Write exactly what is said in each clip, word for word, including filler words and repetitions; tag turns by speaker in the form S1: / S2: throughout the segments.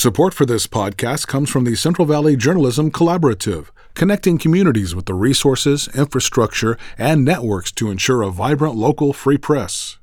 S1: Support for this podcast comes from the Central Valley Journalism Collaborative, connecting communities with the resources, infrastructure, and networks to ensure a vibrant local free press.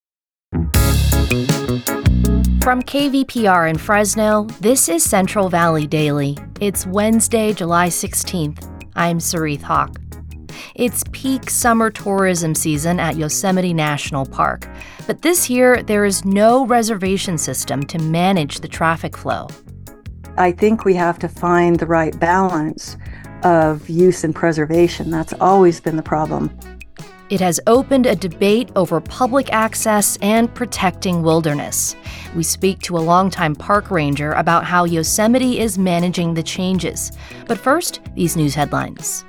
S2: From K V P R in Fresno, this is Central Valley Daily. It's Wednesday, July sixteenth. I'm Sarith Hawk. It's peak summer tourism season at Yosemite National Park, but this year there is no reservation system to manage the traffic flow.
S3: I think we have to find the right balance of use and preservation. That's always been the problem.
S2: It has opened a debate over public access and protecting wilderness. We speak to a longtime park ranger about how Yosemite is managing the changes. But first, these news headlines.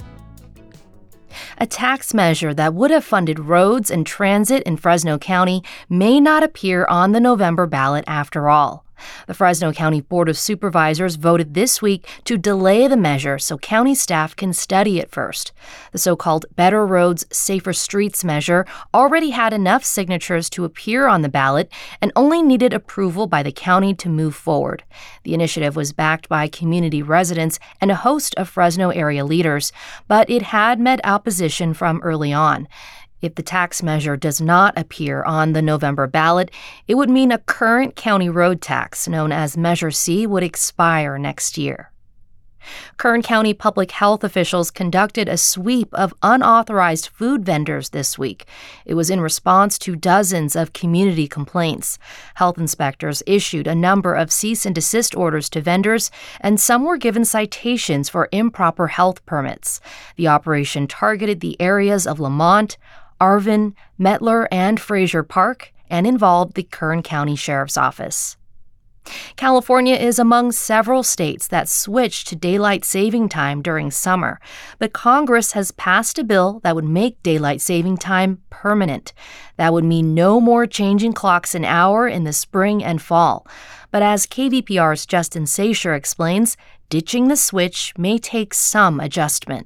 S2: A tax measure that would have funded roads and transit in Fresno County may not appear on the November ballot after all. The Fresno County Board of Supervisors voted this week to delay the measure so county staff can study it first. The so-called Better Roads, Safer Streets measure already had enough signatures to appear on the ballot and only needed approval by the county to move forward. The initiative was backed by community residents and a host of Fresno area leaders, but it had met opposition from early on. If the tax measure does not appear on the November ballot, it would mean a current county road tax, known as Measure C, would expire next year. Kern County public health officials conducted a sweep of unauthorized food vendors this week. It was in response to dozens of community complaints. Health inspectors issued a number of cease and desist orders to vendors, and some were given citations for improper health permits. The operation targeted the areas of Lamont, Arvin, Mettler, and Frazier Park, and involved the Kern County Sheriff's Office. California is among several states that switched to daylight saving time during summer, but Congress has passed a bill that would make daylight saving time permanent. That would mean no more changing clocks an hour in the spring and fall. But as K V P R's Justin Sasher explains, ditching the switch may take some adjustment.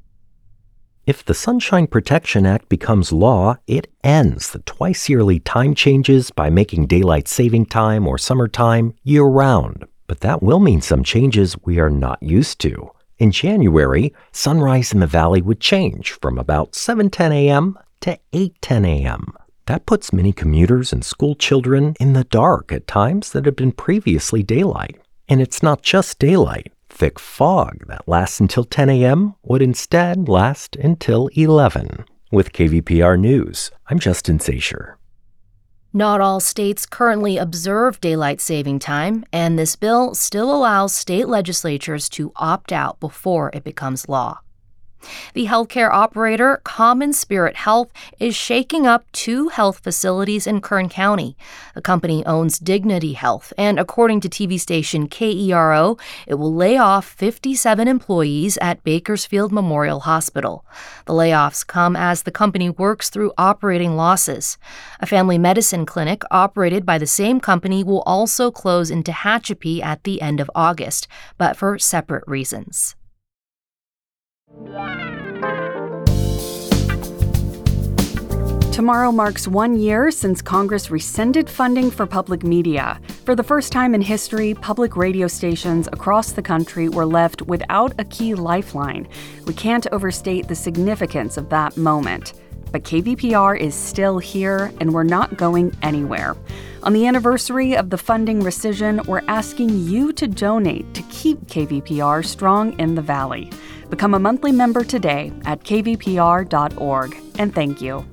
S4: If the Sunshine Protection Act becomes law, it ends the twice-yearly time changes by making daylight saving time or summertime year-round. But that will mean some changes we are not used to. In January, sunrise in the valley would change from about seven ten a.m. to eight ten a.m. That puts many commuters and school children in the dark at times that had been previously daylight. And it's not just daylight. Thick fog that lasts until ten a.m. would instead last until eleven. With K V P R News, I'm Justin Sasher.
S2: Not all states currently observe daylight saving time, and this bill still allows state legislatures to opt out before it becomes law. The healthcare operator Common Spirit Health is shaking up two health facilities in Kern County. The company owns Dignity Health, and according to T V station K E R O, it will lay off fifty-seven employees at Bakersfield Memorial Hospital. The layoffs come as the company works through operating losses. A family medicine clinic operated by the same company will also close in Tehachapi at the end of August, but for separate reasons.
S5: Tomorrow marks one year since Congress rescinded funding for public media. For the first time in history, public radio stations across the country were left without a key lifeline. We can't overstate the significance of that moment. But K V P R is still here, and we're not going anywhere. On the anniversary of the funding rescission, we're asking you to donate to keep K V P R strong in the Valley. Become a monthly member today at k v p r dot org, and thank you.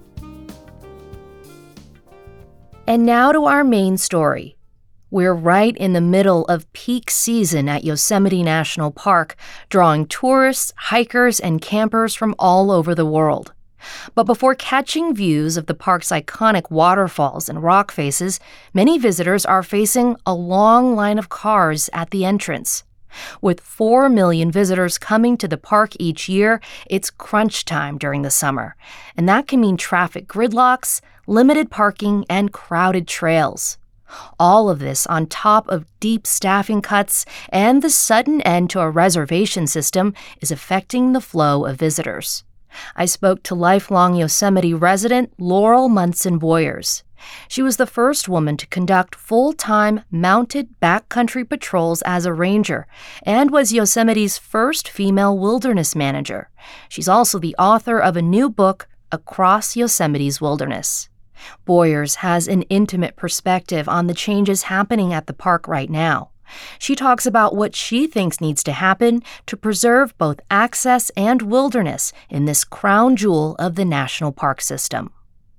S2: And now to our main story. We're right in the middle of peak season at Yosemite National Park, drawing tourists, hikers, and campers from all over the world. But before catching views of the park's iconic waterfalls and rock faces, many visitors are facing a long line of cars at the entrance. With four million visitors coming to the park each year, it's crunch time during the summer. And that can mean traffic gridlocks, limited parking, and crowded trails. All of this on top of deep staffing cuts and the sudden end to a reservation system is affecting the flow of visitors. I spoke to lifelong Yosemite resident Laurel Munson Boyers. She was the first woman to conduct full-time mounted backcountry patrols as a ranger and was Yosemite's first female wilderness manager. She's also the author of a new book, Across Yosemite's Wilderness. Boyers has an intimate perspective on the changes happening at the park right now. She talks about what she thinks needs to happen to preserve both access and wilderness in this crown jewel of the national park system.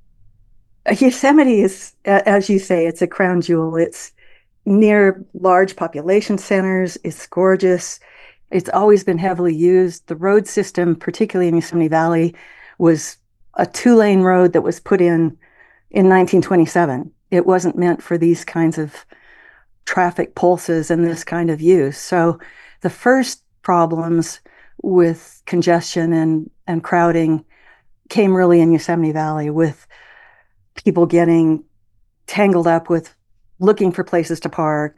S3: Yosemite is, as you say, it's a crown jewel. It's near large population centers. It's gorgeous. It's always been heavily used. The road system, particularly in Yosemite Valley, was a two-lane road that was put in in nineteen twenty-seven. It wasn't meant for these kinds of traffic pulses and this kind of use. So the first problems with congestion and, and crowding came really in Yosemite Valley, with people getting tangled up with looking for places to park.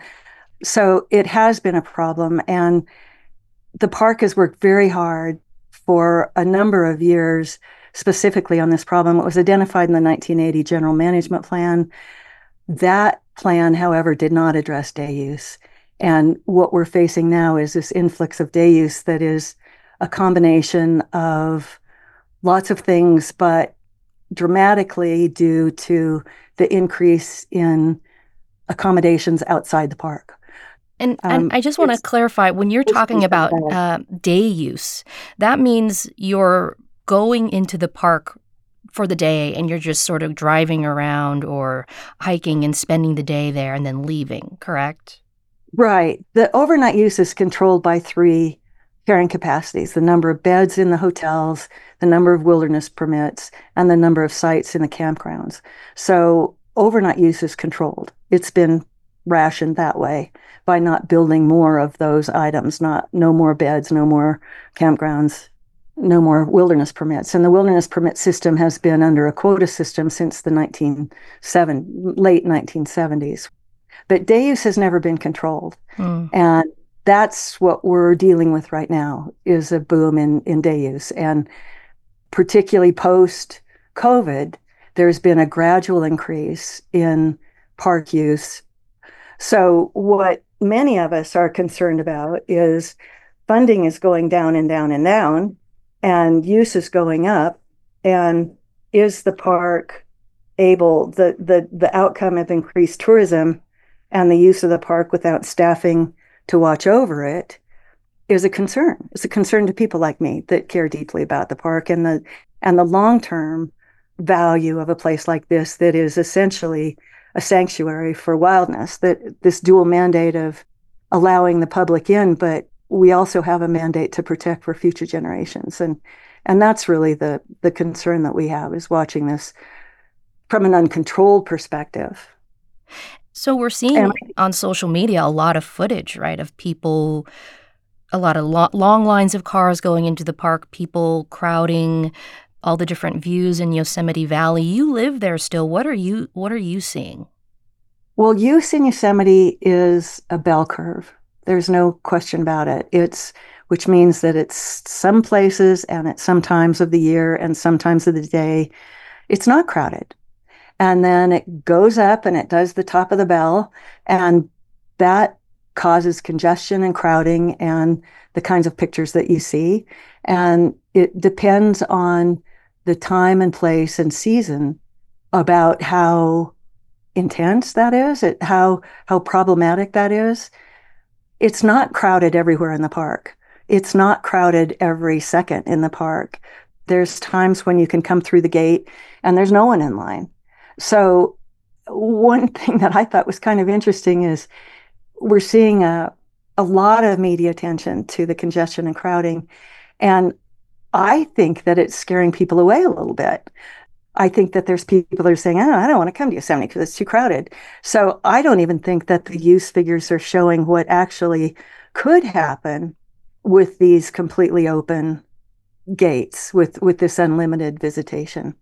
S3: So it has been a problem, and the park has worked very hard for a number of years specifically on this problem. It was identified in the nineteen eighty General Management Plan. That plan, however, did not address day use. And what we're facing now is this influx of day use that is a combination of lots of things, but dramatically due to the increase in accommodations outside the park.
S2: And, and um, I just want to clarify, when you're talking about uh, day use, that means you're going into the park for the day and you're just sort of driving around or hiking and spending the day there and then leaving, correct?
S3: Right. The overnight use is controlled by three carrying capacities: the number of beds in the hotels, the number of wilderness permits, and the number of sites in the campgrounds. So overnight use is controlled. It's been rationed that way by not building more of those items, not no more beds, no more campgrounds, no more wilderness permits. And the wilderness permit system has been under a quota system since the nineteen seventies, late nineteen seventies. But day use has never been controlled. Mm. And that's what we're dealing with right now, is a boom in, in day use. And particularly post-COVID, there's been a gradual increase in park use. So what many of us are concerned about is funding is going down and down and down, and use is going up. And is the park able, the, the, the outcome of increased tourism and the use of the park without staffing to watch over it is a concern. It's a concern to people like me that care deeply about the park and the and the long-term value of a place like this that is essentially a sanctuary for wildness, that this dual mandate of allowing the public in, but we also have a mandate to protect for future generations. And and that's really the the concern that we have, is watching this from an uncontrolled perspective.
S2: So we're seeing and, on social media a lot of footage, right, of people, a lot of lo- long lines of cars going into the park, people crowding, all the different views in Yosemite Valley. You live there still. What are you what are you seeing?
S3: Well, use in Yosemite is a bell curve. There's no question about it. It's which means that it's some places and at some times of the year and sometimes of the day, it's not crowded. And then it goes up and it does the top of the bell, and that causes congestion and crowding and the kinds of pictures that you see. And it depends on the time and place and season about how intense that is, it, how how problematic that is. It's not crowded everywhere in the park. It's not crowded every second in the park. There's times when you can come through the gate and there's no one in line. So one thing that I thought was kind of interesting is we're seeing a, a lot of media attention to the congestion and crowding. And I think that it's scaring people away a little bit. I think that there's people that are saying, oh, I don't want to come to Yosemite because it's too crowded. So I don't even think that the use figures are showing what actually could happen with these completely open gates, with, with this unlimited visitation.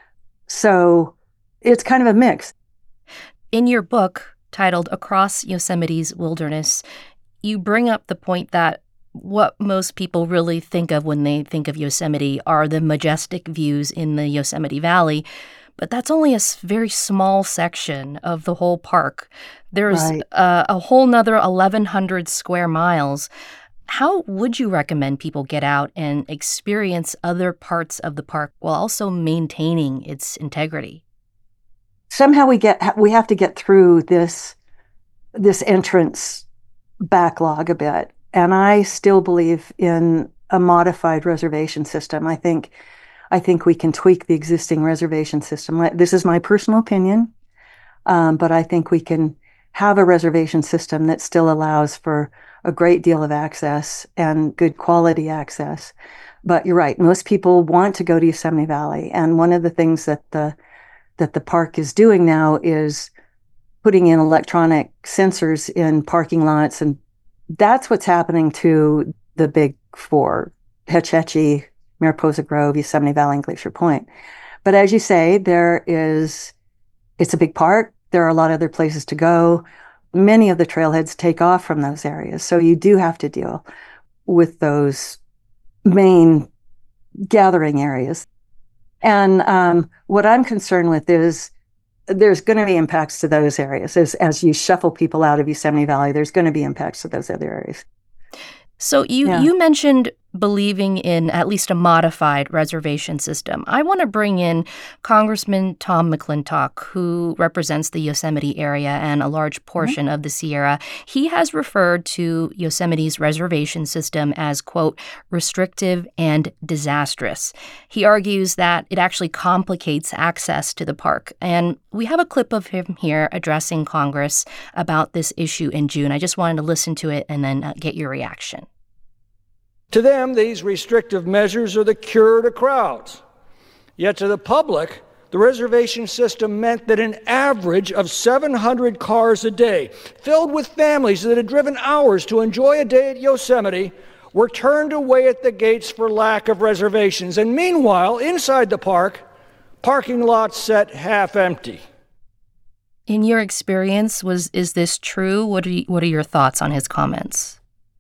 S3: So it's kind of a mix.
S2: In your book titled Across Yosemite's Wilderness, you bring up the point that what most people really think of when they think of Yosemite are the majestic views in the Yosemite Valley. But that's only a very small section of the whole park. There's
S3: Right.
S2: uh, a whole nother eleven hundred square miles. How would you recommend people get out and experience other parts of the park while also maintaining its integrity?
S3: Somehow we get we have to get through this this entrance backlog a bit. And I still believe in a modified reservation system. I think I think we can tweak the existing reservation system. This is my personal opinion, um, but I think we can have a reservation system that still allows for a great deal of access and good quality access. But you're right, most people want to go to Yosemite Valley. And one of the things that the that the park is doing now is putting in electronic sensors in parking lots. And that's what's happening to the big four, Hetch Hetchy, Mariposa Grove, Yosemite Valley, and Glacier Point. But as you say, there is, it's a big park. There are a lot of other places to go. Many of the trailheads take off from those areas. So you do have to deal with those main gathering areas. And um, what I'm concerned with is there's going to be impacts to those areas. As, as you shuffle people out of Yosemite Valley, there's going to be impacts to those other areas.
S2: So you,
S3: Yeah.
S2: you mentioned believing in at least a modified reservation system. I want to bring in Congressman Tom McClintock, who represents the Yosemite area and a large portion mm-hmm. of the Sierra. He has referred to Yosemite's reservation system as, quote, restrictive and disastrous. He argues that it actually complicates access to the park. And we have a clip of him here addressing Congress about this issue in June. I just wanted to listen to it and then uh, get your reaction.
S6: To them, these restrictive measures are the cure to crowds. Yet to the public, the reservation system meant that an average of seven hundred cars a day, filled with families that had driven hours to enjoy a day at Yosemite, were turned away at the gates for lack of reservations. And meanwhile, inside the park, parking lots sat half empty.
S2: In your experience, was is this true? What are you, what are your thoughts on his comments?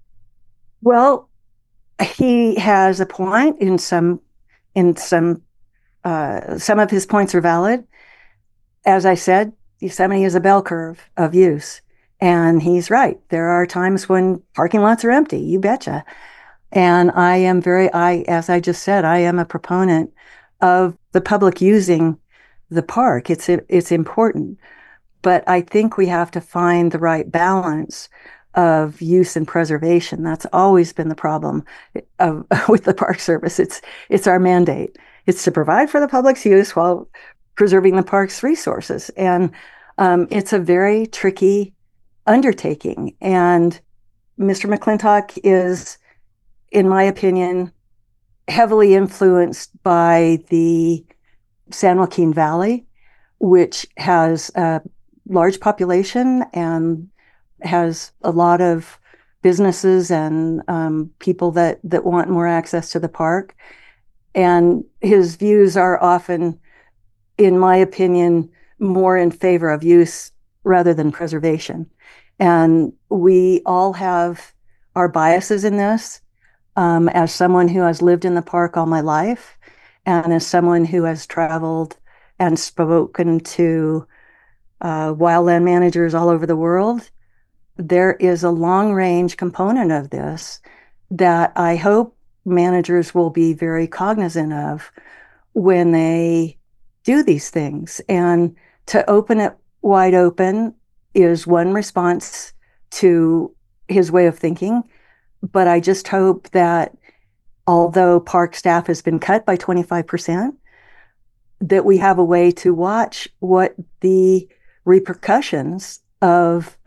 S3: Well, he has a point in some, in some, uh, some of his points are valid. As I said, Yosemite is a bell curve of use, and he's right. There are times when parking lots are empty. You betcha. And I am very, I, as I just said, I am a proponent of the public using the park. It's, it's important, but I think we have to find the right balance of use and preservation. That's always been the problem of, with the Park Service. It's it's our mandate. It's to provide for the public's use while preserving the park's resources. And um, it's a very tricky undertaking. And Mister McClintock is, in my opinion, heavily influenced by the San Joaquin Valley, which has a large population and has a lot of businesses and um, people that, that want more access to the park. And his views are often, in my opinion, more in favor of use rather than preservation. And we all have our biases in this. Um, as someone who has lived in the park all my life, and as someone who has traveled and spoken to uh, wildland managers all over the world, there is a long-range component of this that I hope managers will be very cognizant of when they do these things. And to open it wide open is one response to his way of thinking. But I just hope that although park staff has been cut by twenty-five percent, that we have a way to watch what the repercussions of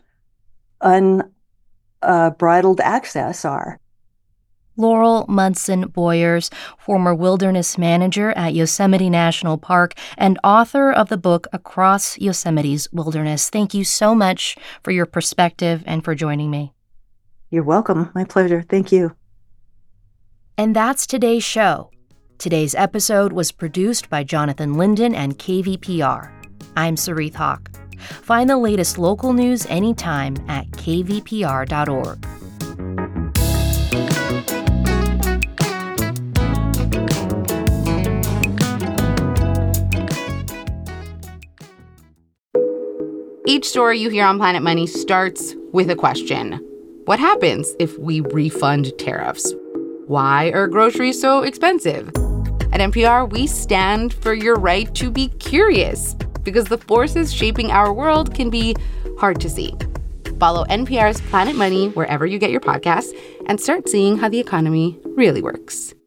S3: unbridled uh, access are.
S2: Laurel Munson Boyers, former wilderness manager at Yosemite National Park and author of the book Across Yosemite's Wilderness. Thank you so much for your perspective and for joining me.
S3: You're welcome. My pleasure. Thank you.
S2: And that's today's show. Today's episode was produced by Jonathan Linden and K V P R. I'm Sarith Hawk. Find the latest local news anytime at k v p r dot org.
S7: Each story you hear on Planet Money starts with a question. What happens if we refund tariffs? Why are groceries so expensive? At N P R, we stand for your right to be curious, because the forces shaping our world can be hard to see. Follow N P R's Planet Money wherever you get your podcasts and start seeing how the economy really works.